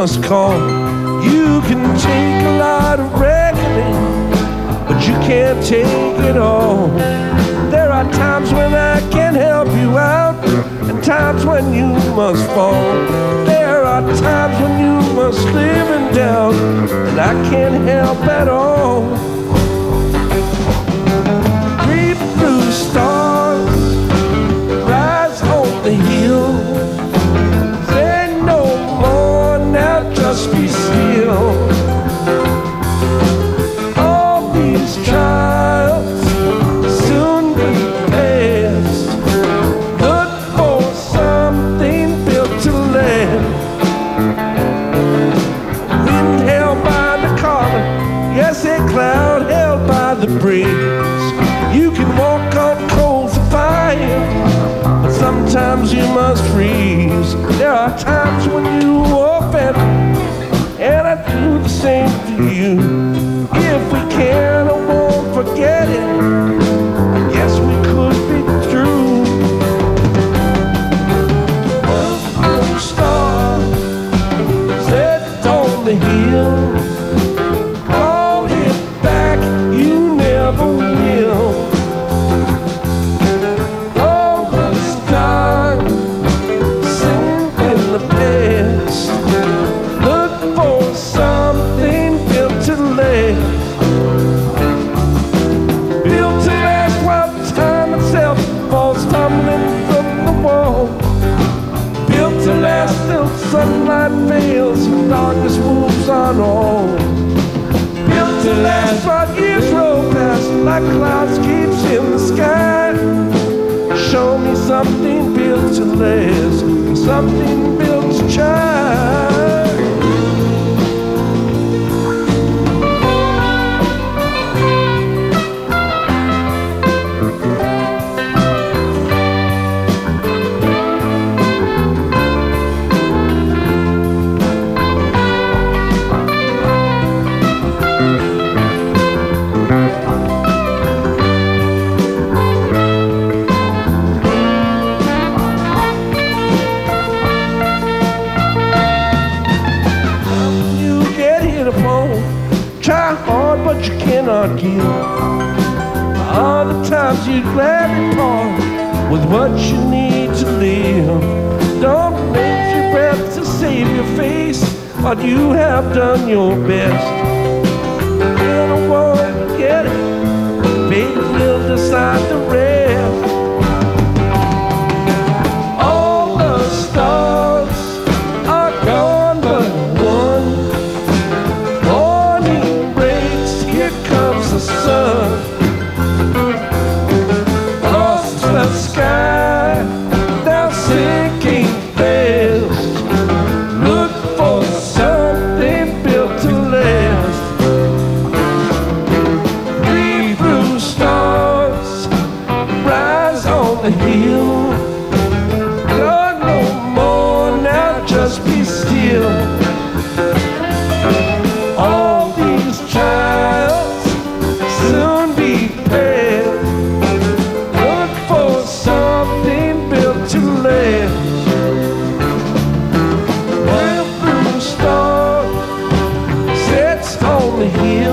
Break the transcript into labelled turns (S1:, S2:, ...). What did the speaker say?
S1: must call. You can take a lot of reckoning, but you can't take it all. There are times when I can help you out, and times when you must fall. There are times when you must live in doubt, and I can't help at all. Three blue stars rise on the hill. Say no more now, just be still. All these trials soon be past. Look for something built to last. Wind held by the collar, yes, a cloud held by the breeze. You can walk on coals of fire, but sometimes you must freeze. There are times when you offend, and I do the same to you. If we can, I won't forget it. I guess we could be true. Blue star set on the hill. Call it back, you never will. All the stars sing in the past. Look for something built to last. Built to last while time itself falls tumbling from the wall. Built to last till sunlight fails and darkness moves on all. Built to last while years roll past like clouds keeps in the sky. Show me something built to last, something built to try. Try hard, but you cannot give. Other times you gladly part with what you need to live. Don't make your breath to save your face, but you have done your best. You don't want to get it, fate will decide the rest. All the stars are gone but one. The sun lost the sky, now sinking fast. Look for something built to last. Three blue stars rise on the hill. God, no more now, just be still. All these trials soon be past. Look for something built to last. Well, blue star sets on the hill.